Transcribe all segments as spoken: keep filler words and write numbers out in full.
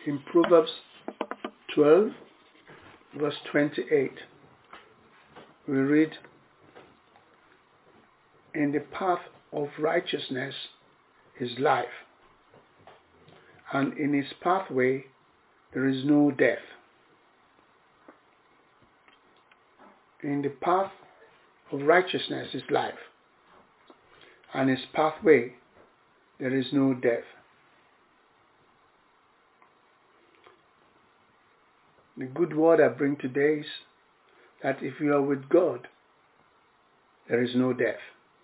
In Proverbs twelve, verse twenty-eight, we read, "In the path of righteousness is life, and in his pathway there is no death." In the path of righteousness is life, and his pathway there is no death. The good word I bring today is that if you are with God, there is no death.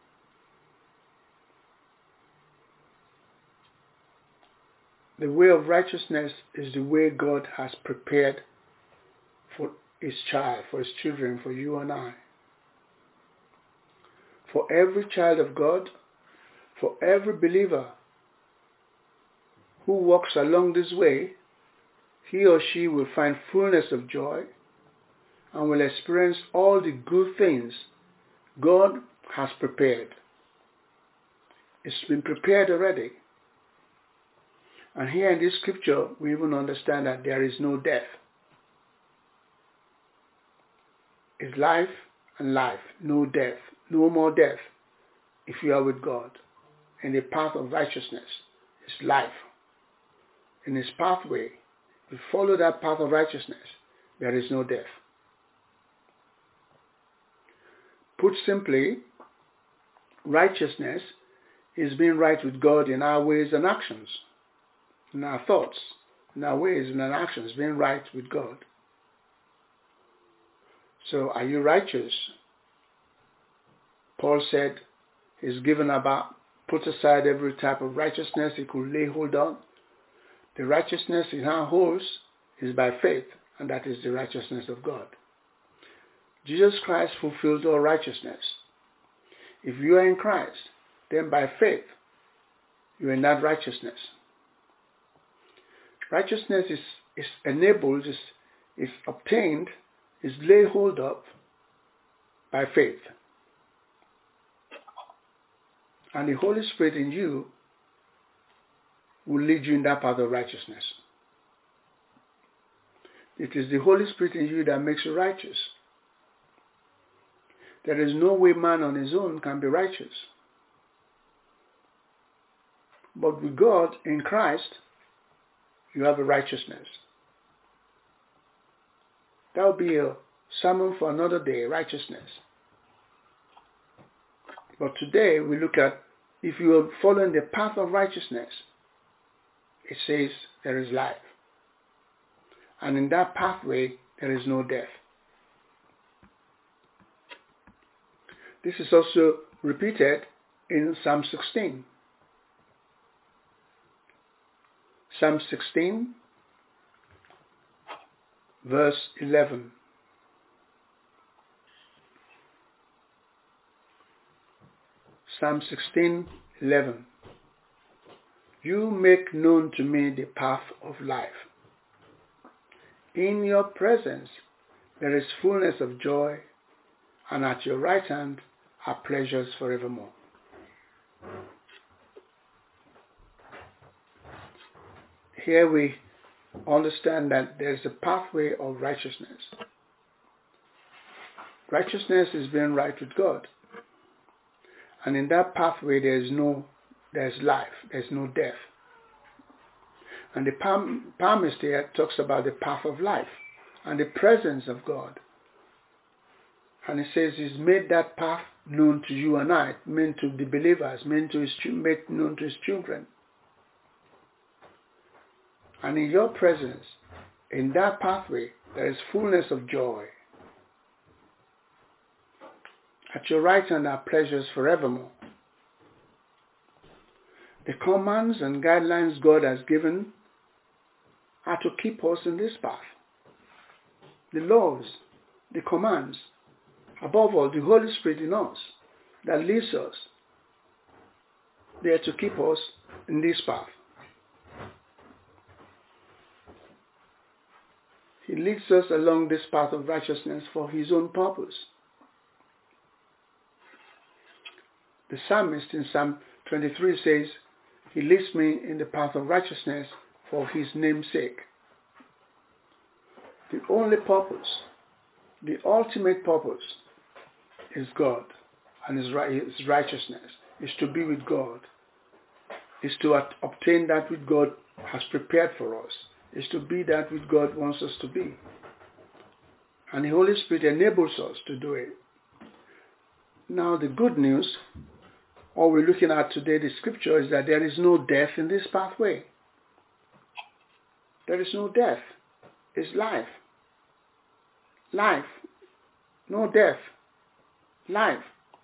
The way of righteousness is the way God has prepared for his child, for his children, for you and I. For every child of God, for every believer who walks along this way, he or she will find fullness of joy and will experience all the good things God has prepared. It's been prepared already. And here in this scripture, we even understand that there is no death. It's life and life, no death, no more death. If you are with God, in the path of righteousness is life. In his pathway, if you follow that path of righteousness, there is no death. Put simply, righteousness is being right with God in our ways and actions, in our thoughts, in our ways and our actions, being right with God. So are you righteous? Paul said he's given about, put aside every type of righteousness he could lay hold on. The righteousness he now holds is by faith, and that is the righteousness of God. Jesus Christ fulfilled all righteousness. If you are in Christ, then by faith, you are in that righteousness. Righteousness is, is enabled, is, is obtained, is laid hold of by faith. And the Holy Spirit in you will lead you in that path of righteousness. It is the Holy Spirit in you that makes you righteous. There is no way man on his own can be righteous. But with God in Christ, you have a righteousness. That will be a sermon for another day, righteousness. But today we look at, if you are following the path of righteousness, it says there is life. And in that pathway, there is no death. This is also repeated in Psalm sixteen. Psalm sixteen, verse eleven. Psalm sixteen, eleven. You make known to me the path of life. In your presence there is fullness of joy, and at your right hand are pleasures forevermore. Here we understand that there is a pathway of righteousness. Righteousness is being right with God. And in that pathway there is no, there's life, there's no death. And the psalmist here talks about the path of life and the presence of God. And he says he's made that path known to you and I, meant to the believers, meant to his, made known to his children. And in your presence, in that pathway, there is fullness of joy. At your right hand are pleasures forevermore. The commands and guidelines God has given are to keep us in this path. The laws, the commands, above all, the Holy Spirit in us that leads us, they are to keep us in this path. He leads us along this path of righteousness for his own purpose. The psalmist in Psalm twenty-three says, he leads me in the path of righteousness for his name's sake. The only purpose, the ultimate purpose is God and His righteousness, is to be with God, is to obtain that which God has prepared for us, is to be that which God wants us to be. And the Holy Spirit enables us to do it. Now the good news, all we're looking at today, the scripture, is that there is no death in this pathway. There is no death. It's life. Life. No death. Life.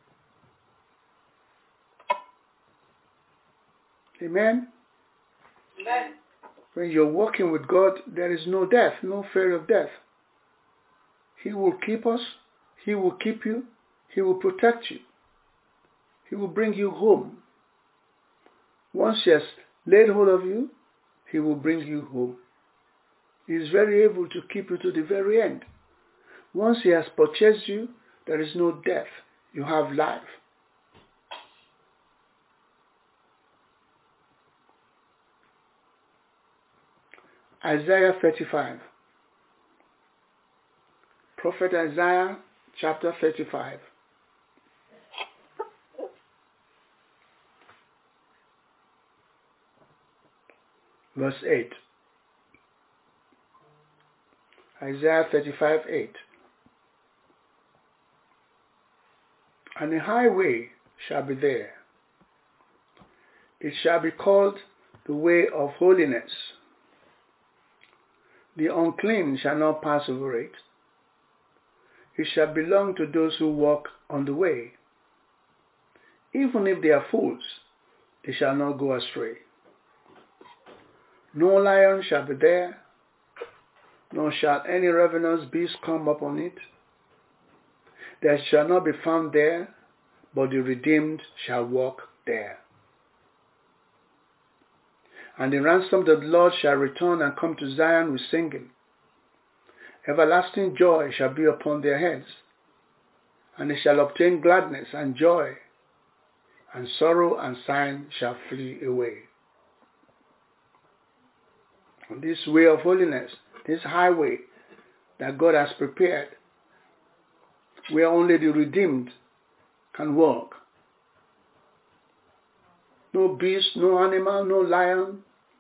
Amen? Amen. When you're walking with God, there is no death, no fear of death. He will keep us. He will keep you. He will protect you. He will bring you home. Once He has laid hold of you, He will bring you home. He is very able to keep you to the very end. Once He has purchased you, there is no death. You have life. Isaiah thirty-five. Prophet Isaiah chapter thirty-five. Verse eight. Isaiah thirty-five, eight. And a highway shall be there. It shall be called the way of holiness. The unclean shall not pass over it. It shall belong to those who walk on the way. Even if they are fools, they shall not go astray. No lion shall be there, nor shall any ravenous beast come upon it. There shall not be found there, but the redeemed shall walk there. And the ransomed of the Lord shall return and come to Zion with singing. Everlasting joy shall be upon their heads, and they shall obtain gladness and joy, and sorrow and sighing shall flee away. And this way of holiness, this highway that God has prepared, where only the redeemed can walk. No beast, no animal, no lion,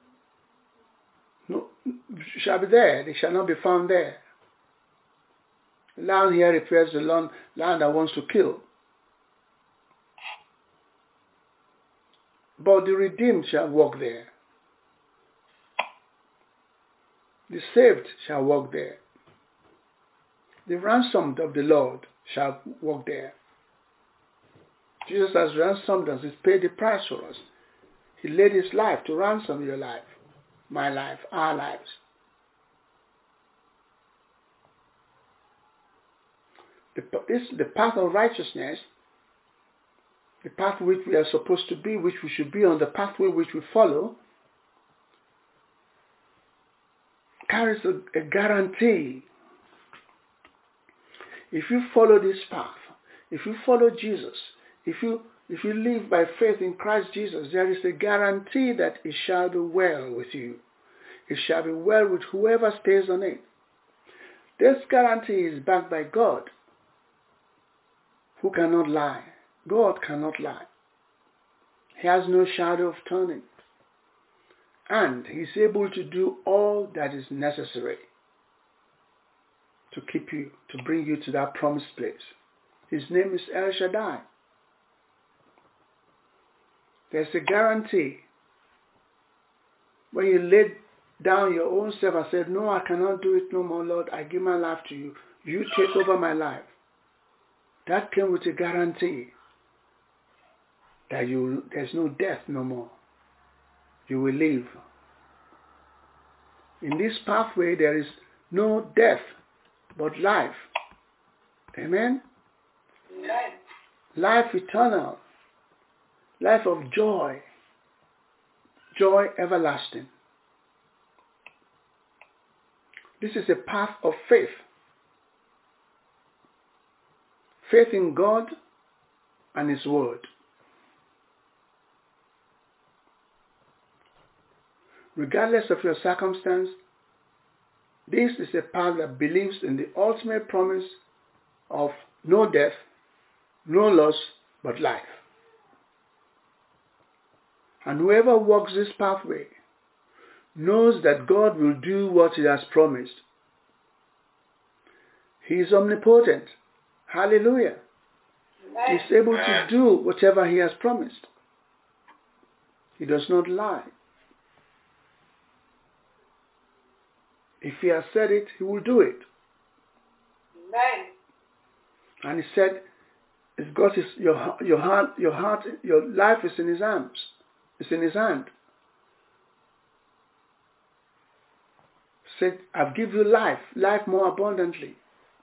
no, shall be there. They shall not be found there. The lion here refers to the lion that wants to kill. But the redeemed shall walk there. The saved shall walk there. The ransomed of the Lord shall walk there. Jesus has ransomed us. He's paid the price for us. He laid His life to ransom your life, my life, our lives. The, this, the path of righteousness, the path which we are supposed to be, which we should be on, the pathway which we follow, carries a, a guarantee. If you follow this path, if you follow Jesus, if you if you live by faith in Christ Jesus, there is a guarantee that it shall be well with you. It shall be well with whoever stays on it. This guarantee is backed by God, who cannot lie. God cannot lie. He has no shadow of turning. And He's able to do all that is necessary to keep you, to bring you to that promised place. His name is El Shaddai. There's a guarantee. When you laid down your own self and said, no, I cannot do it no more, Lord, I give my life to you. You take over my life. That came with a guarantee that you there's no death no more. You will live. In this pathway there is no death but life. Amen? Amen. Life eternal. Life of joy. Joy everlasting. This is a path of faith. Faith in God and His Word. Regardless of your circumstance, This is a path that believes in the ultimate promise of no death, no loss, but life. And whoever walks this pathway knows that God will do what He has promised. He is omnipotent. Hallelujah. He is able to do whatever He has promised. He does not lie. If He has said it, He will do it. Amen. And He said, "It's got his, your your heart, your heart, your life is in His arms. It's in His hand." He said, "I've given you life, life more abundantly."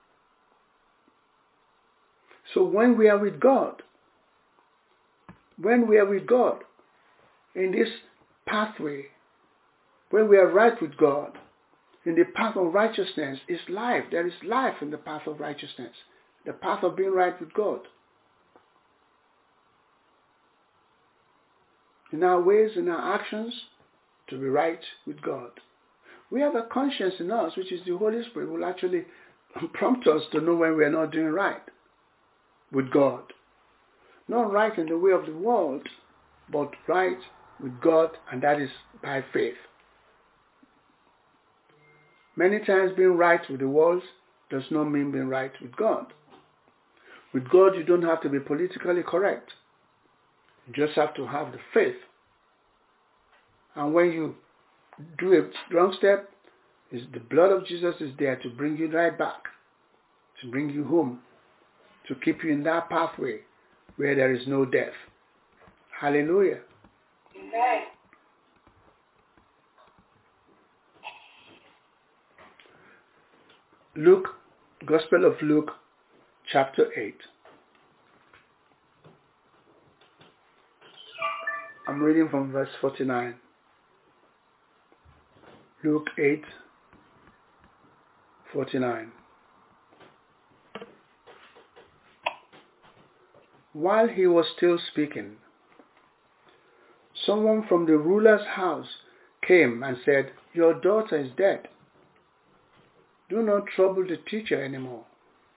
So when we are with God, when we are with God in this pathway, when we are right with God, in the path of righteousness is life. There is life in the path of righteousness, the path of being right with God. In our ways, in our actions, to be right with God. We have a conscience in us, which is the Holy Spirit, will actually prompt us to know when we are not doing right with God. Not right in the way of the world, but right with God, and that is by faith. Many times being right with the world does not mean being right with God. With God, you don't have to be politically correct. You just have to have the faith. And when you do a wrong step, is the blood of Jesus is there to bring you right back, to bring you home, to keep you in that pathway where there is no death. Hallelujah. Amen. Luke, Gospel of Luke, chapter eight. I'm reading from verse forty-nine. Luke eight, forty-nine. While he was still speaking, someone from the ruler's house came and said, "Your daughter is dead. Do not trouble the teacher anymore."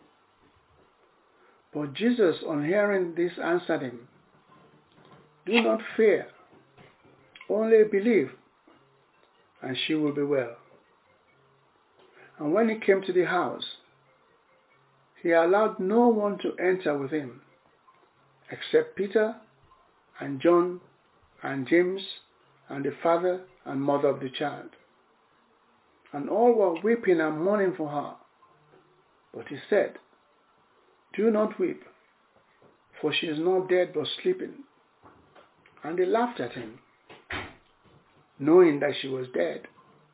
But Jesus, on hearing this, answered him, "Do not fear, only believe, and she will be well." And when he came to the house, he allowed no one to enter with him, except Peter and John and James and the father and mother of the child. And all were weeping and mourning for her. But he said, "Do not weep, for she is not dead but sleeping." And they laughed at him, knowing that she was dead.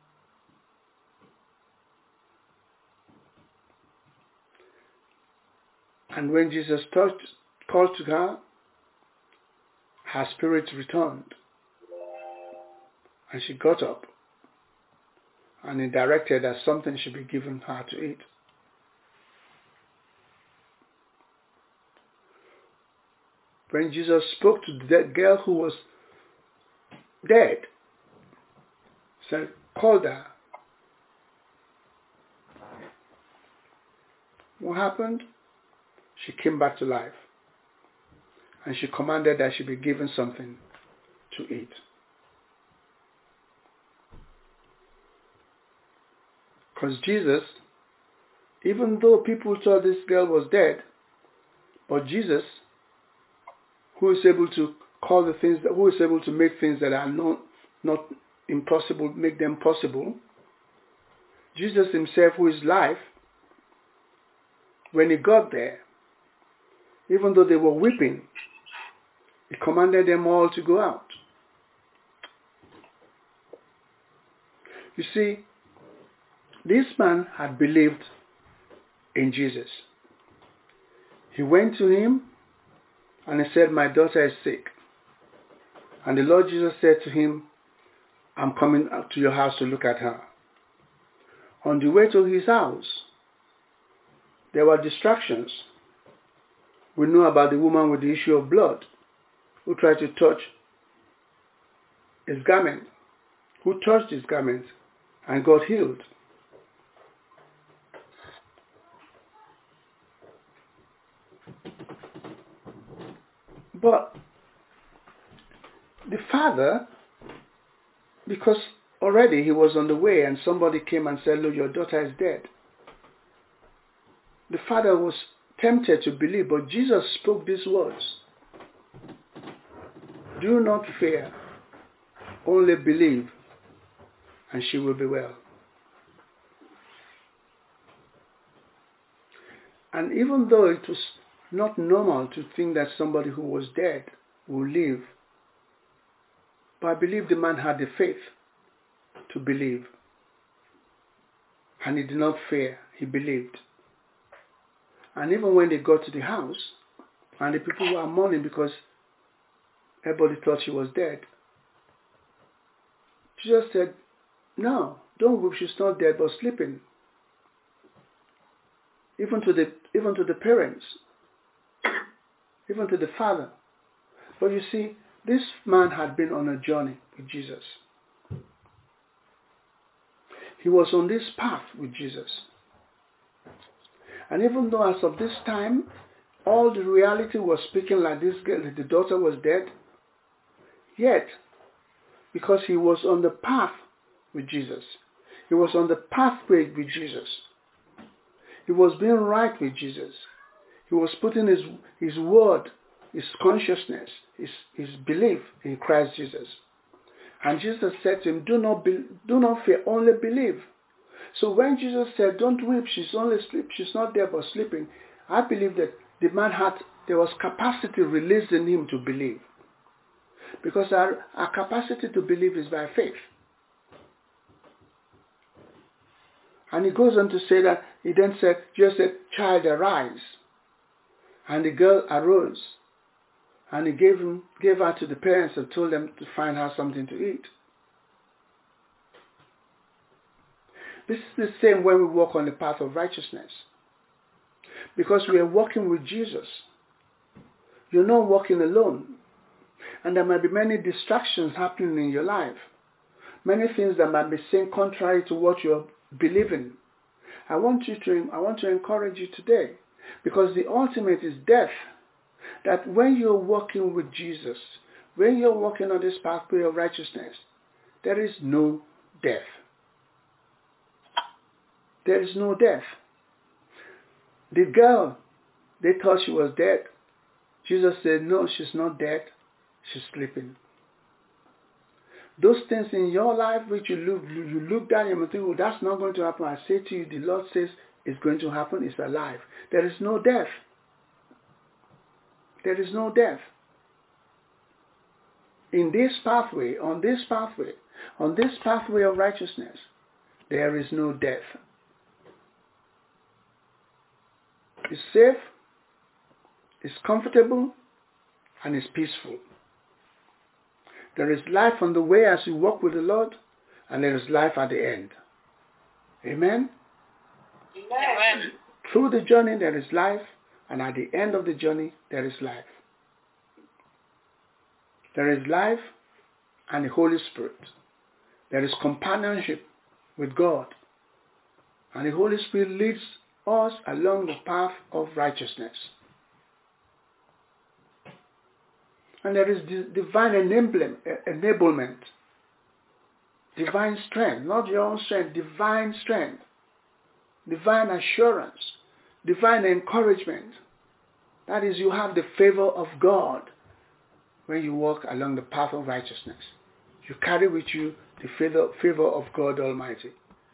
And when Jesus touched, called to her, her spirit returned, and she got up, and he directed that something should be given her to eat. When Jesus spoke to the girl who was dead, said, called her. What happened? She came back to life, and she commanded that she be given something to eat. Because Jesus, even though people thought this girl was dead, but Jesus, who is able to call the things, that, who is able to make things that are not, not impossible, make them possible, Jesus himself, who is life, when he got there, even though they were weeping, he commanded them all to go out. You see, this man had believed in Jesus. He went to him and he said, "My daughter is sick." And the Lord Jesus said to him, "I'm coming up to your house to look at her." On the way to his house, there were distractions. We know about the woman with the issue of blood who tried to touch his garment, who touched his garment and got healed. But the father, because already he was on the way and somebody came and said, look, your daughter is dead. The father was tempted to believe, but Jesus spoke these words. Do not fear, only believe, and she will be well. And even though it was not normal to think that somebody who was dead will live, but I believe the man had the faith to believe. And he did not fear, he believed. And even when they got to the house, and the people were mourning because everybody thought she was dead, Jesus said, no, don't weep, she's not dead but sleeping. Even to the even to the parents, even to the father. But you see, this man had been on a journey with Jesus. He was on this path with Jesus. And even though as of this time, all the reality was speaking like this girl, the daughter was dead, yet, because he was on the path with Jesus, he was on the pathway with Jesus, he was being right with Jesus, he was putting his, his word, his consciousness, his, his belief in Christ Jesus. And Jesus said to him, do not, be, do not fear, only believe. So when Jesus said, don't weep, she's only asleep, she's not there but sleeping, I believe that the man had, there was capacity released in him to believe. Because our, our capacity to believe is by faith. And he goes on to say that, he then said, Jesus said, child, arise. And the girl arose. And he gave, him, gave her to the parents and told them to find her something to eat. This is the same when we walk on the path of righteousness. Because we are walking with Jesus. You're not walking alone. And there might be many distractions happening in your life. Many things that might be saying contrary to what you're believing. I want you to, I want to encourage you today. Because the ultimate is death. That when you're walking with Jesus, when you're walking on this pathway of righteousness, there is no death. There is no death. The girl, they thought she was dead. Jesus said, no, she's not dead. She's sleeping. Those things in your life which you look, you look down and you think, oh, that's not going to happen. I say to you, the Lord says it's going to happen. It's alive. There is no death. There is no death. In this pathway, on this pathway, on this pathway of righteousness, there is no death. It's safe, it's comfortable, and it's peaceful. There is life on the way as you walk with the Lord, and there is life at the end. Amen? Amen. Through the journey there is life, and at the end of the journey there is life. There is life and the Holy Spirit. There is companionship with God. And the Holy Spirit leads us along the path of righteousness. And there is divine enablement, divine strength, not your own strength, divine strength, divine assurance, divine encouragement. That is, you have the favor of God when you walk along the path of righteousness. You carry with you the favor, favor of God Almighty.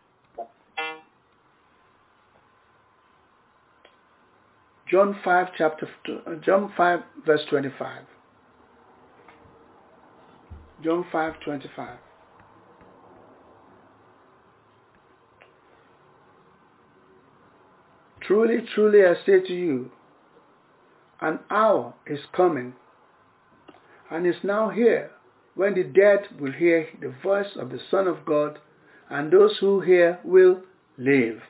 John five, chapter two, John five, verse twenty-five. John five, twenty-five. Truly, truly, I say to you, an hour is coming, and is now here, when the dead will hear the voice of the Son of God, and those who hear will live.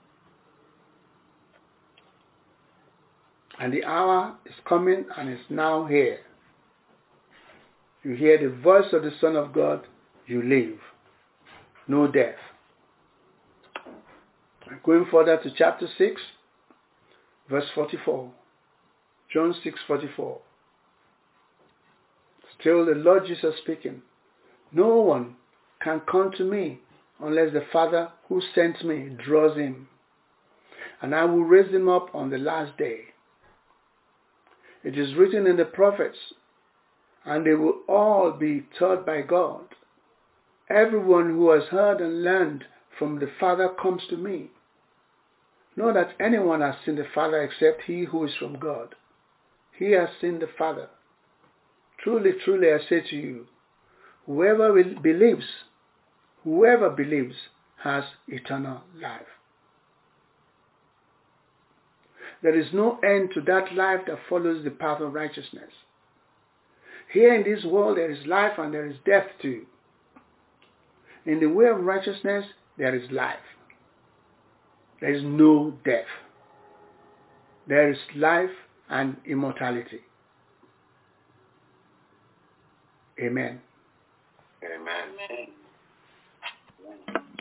And the hour is coming and is now here. You hear the voice of the Son of God, you live. No death. Going further to chapter six, verse forty-four. John six, forty-four. Still the Lord Jesus speaking. No one can come to me unless the Father who sent me draws him. And I will raise him up on the last day. It is written in the prophets, and they will all be taught by God. Everyone who has heard and learned from the Father comes to me. Not that anyone has seen the Father except he who is from God. He has seen the Father. Truly, truly, I say to you, whoever will, believes, whoever believes has eternal life. There is no end to that life that follows the path of righteousness. Here in this world there is life and there is death too. In the way of righteousness there is life. There is no death. There is life and immortality. Amen. Amen. Amen.